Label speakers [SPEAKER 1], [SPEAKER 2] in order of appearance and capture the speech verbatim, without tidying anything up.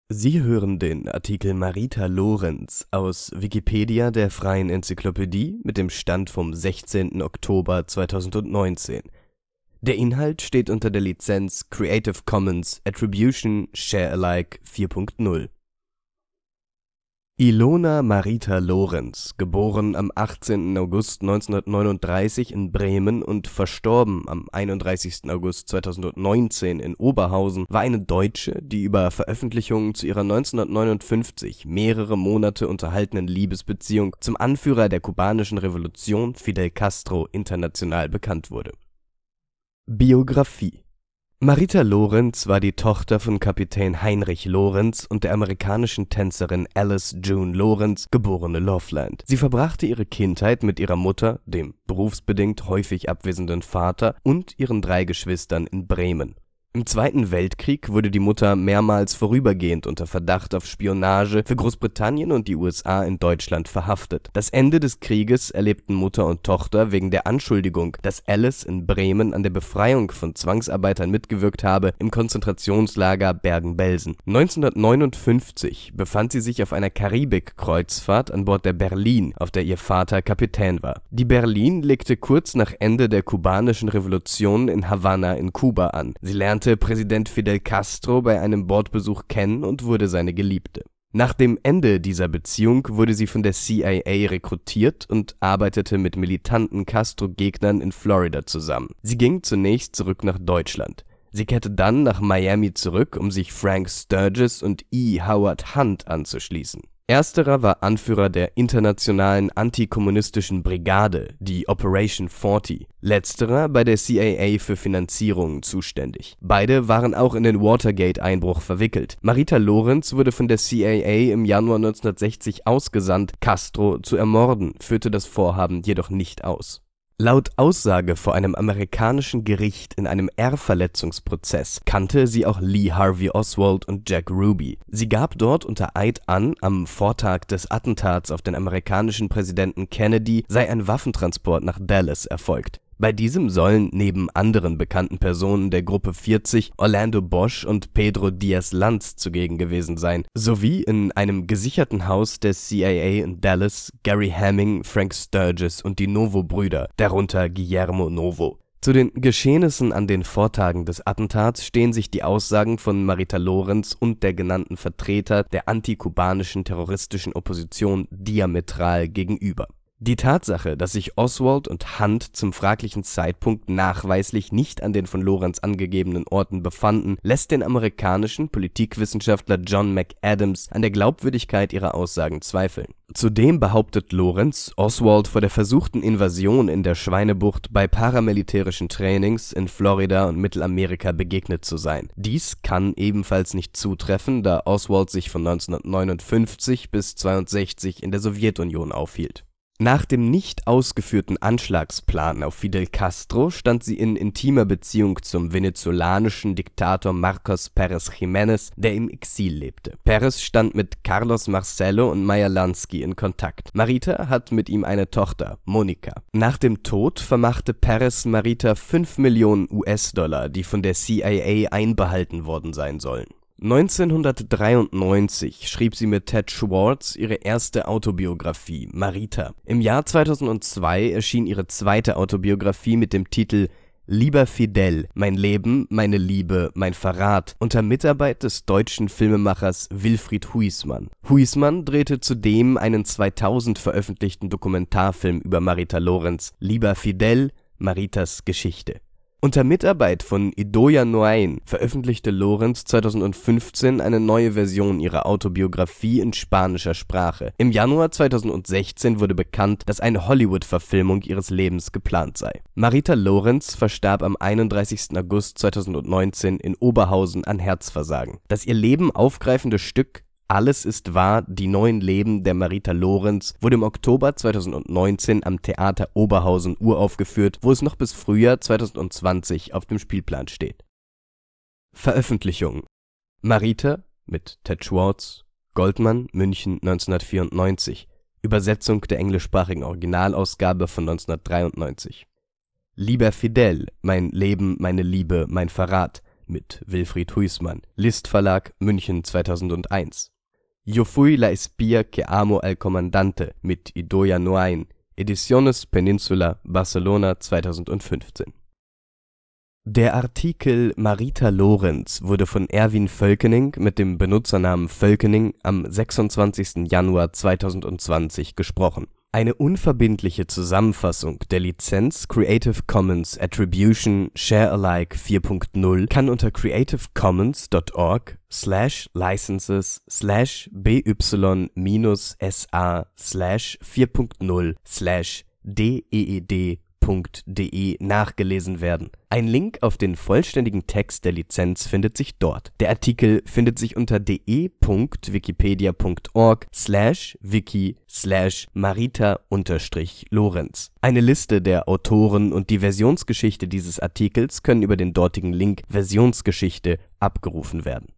[SPEAKER 1] Sie hören den Artikel Marita Lorenz, aus Wikipedia, der freien Enzyklopädie. Mit dem Stand vom sechzehnten Oktober zweitausendneunzehn. Der Inhalt steht unter der Lizenz Creative Commons Attribution Share Alike vier Punkt null. Ilona Marita Lorenz, geboren am achtzehnten August neunzehnhundertneununddreißig in Bremen und verstorben am einunddreißigsten August zweitausendneunzehn in Oberhausen, war eine Deutsche, die über Veröffentlichungen zu ihrer neunzehnhundertneunundfünfzig mehrere Monate unterhaltenen Liebesbeziehung zum Anführer der kubanischen Revolution, Fidel Castro, international bekannt wurde. Biografie. Marita Lorenz war die Tochter von Kapitän Heinrich Lorenz und der amerikanischen Tänzerin Alice June Lorenz, geborene Loveland. Sie verbrachte ihre Kindheit mit ihrer Mutter, dem berufsbedingt häufig abwesenden Vater und ihren drei Geschwistern in Bremen. Im Zweiten Weltkrieg wurde die Mutter mehrmals vorübergehend unter Verdacht auf Spionage für Großbritannien und die U S A in Deutschland verhaftet. Das Ende des Krieges erlebten Mutter und Tochter wegen der Anschuldigung, dass Alice in Bremen an der Befreiung von Zwangsarbeitern mitgewirkt habe, im Konzentrationslager Bergen-Belsen. neunzehnhundertneunundfünfzig befand sie sich auf einer Karibik-Kreuzfahrt an Bord der Berlin, auf der ihr Vater Kapitän war. Die Berlin legte kurz nach Ende der kubanischen Revolution in Havanna in Kuba an. Sie lernte Präsident Fidel Castro bei einem Bordbesuch kennen und wurde seine Geliebte. Nach dem Ende dieser Beziehung wurde sie von der C I A rekrutiert und arbeitete mit militanten Castro-Gegnern in Florida zusammen. Sie ging zunächst zurück nach Deutschland. Sie kehrte dann nach Miami zurück, um sich Frank Sturgis und E. Howard Hunt anzuschließen. Ersterer war Anführer der internationalen antikommunistischen Brigade, die Operation vierzig, letzterer bei der C I A für Finanzierungen zuständig. Beide waren auch in den Watergate-Einbruch verwickelt. Marita Lorenz wurde von der C I A im Januar neunzehnhundertsechzig ausgesandt, Castro zu ermorden, führte das Vorhaben jedoch nicht aus. Laut Aussage vor einem amerikanischen Gericht in einem Ehrverletzungsprozess kannte sie auch Lee Harvey Oswald und Jack Ruby. Sie gab dort unter Eid an, am Vortag des Attentats auf den amerikanischen Präsidenten Kennedy sei ein Waffentransport nach Dallas erfolgt. Bei diesem sollen neben anderen bekannten Personen der Gruppe vierzig Orlando Bosch und Pedro Diaz-Lanz zugegen gewesen sein, sowie in einem gesicherten Haus der C I A in Dallas Gary Hamming, Frank Sturgis und die Novo-Brüder, darunter Guillermo Novo. Zu den Geschehnissen an den Vortagen des Attentats stehen sich die Aussagen von Marita Lorenz und der genannten Vertreter der antikubanischen terroristischen Opposition diametral gegenüber. Die Tatsache, dass sich Oswald und Hunt zum fraglichen Zeitpunkt nachweislich nicht an den von Lorenz angegebenen Orten befanden, lässt den amerikanischen Politikwissenschaftler John McAdams an der Glaubwürdigkeit ihrer Aussagen zweifeln. Zudem behauptet Lorenz, Oswald vor der versuchten Invasion in der Schweinebucht bei paramilitärischen Trainings in Florida und Mittelamerika begegnet zu sein. Dies kann ebenfalls nicht zutreffen, da Oswald sich von neunzehnhundertneunundfünfzig bis zweiundsechzig in der Sowjetunion aufhielt. Nach dem nicht ausgeführten Anschlagsplan auf Fidel Castro stand sie in intimer Beziehung zum venezolanischen Diktator Marcos Pérez Jiménez, der im Exil lebte. Pérez stand mit Carlos Marcelo und Meyer Lansky in Kontakt. Marita hat mit ihm eine Tochter, Monica. Nach dem Tod vermachte Pérez Marita fünf Millionen U S-Dollar, die von der C I A einbehalten worden sein sollen. neunzehnhundertdreiundneunzig schrieb sie mit Ted Schwartz ihre erste Autobiografie, Marita. Im Jahr zweitausendzwei erschien ihre zweite Autobiografie mit dem Titel Lieber Fidel, mein Leben, meine Liebe, mein Verrat, unter Mitarbeit des deutschen Filmemachers Wilfried Huisman. Huisman drehte zudem einen zweitausend veröffentlichten Dokumentarfilm über Marita Lorenz, Lieber Fidel, Maritas Geschichte. Unter Mitarbeit von Idoia Noain veröffentlichte Lorenz zweitausendfünfzehn eine neue Version ihrer Autobiografie in spanischer Sprache. Im Januar zweitausendsechzehn wurde bekannt, dass eine Hollywood-Verfilmung ihres Lebens geplant sei. Marita Lorenz verstarb am einunddreißigsten August zweitausendneunzehn in Oberhausen an Herzversagen. Das ihr Leben aufgreifende Stück Alles ist wahr, die neuen Leben der Marita Lorenz wurde im Oktober zweitausendneunzehn am Theater Oberhausen uraufgeführt, wo es noch bis Frühjahr zweitausendzwanzig auf dem Spielplan steht. Veröffentlichungen: Marita mit Ted Schwartz, Goldmann, München neunzehnhundertvierundneunzig, Übersetzung der englischsprachigen Originalausgabe von neunzehnhundertdreiundneunzig. Lieber Fidel, mein Leben, meine Liebe, mein Verrat, mit Wilfried Huisman, List Verlag, München zweitausendeins. Yo fui la espía que amo al comandante mit Idoia Noain, Ediciones Peninsula, Barcelona zweitausendfünfzehn. Der Artikel Marita Lorenz wurde von Erwin Völkening mit dem Benutzernamen Völkening am sechsundzwanzigsten Januar zweitausendzwanzig gesprochen. Eine unverbindliche Zusammenfassung der Lizenz Creative Commons Attribution Share Alike vier Punkt null kann unter creativecommons punkt org slash licenses slash by minus sa slash vier Punkt null slash deed punkt de nachgelesen werden. Ein Link auf den vollständigen Text der Lizenz findet sich dort. Der Artikel findet sich unter de punkt wikipedia punkt org slash wiki slash marita unterstrich lorenz. Eine Liste der Autoren und die Versionsgeschichte dieses Artikels können über den dortigen Link Versionsgeschichte abgerufen werden.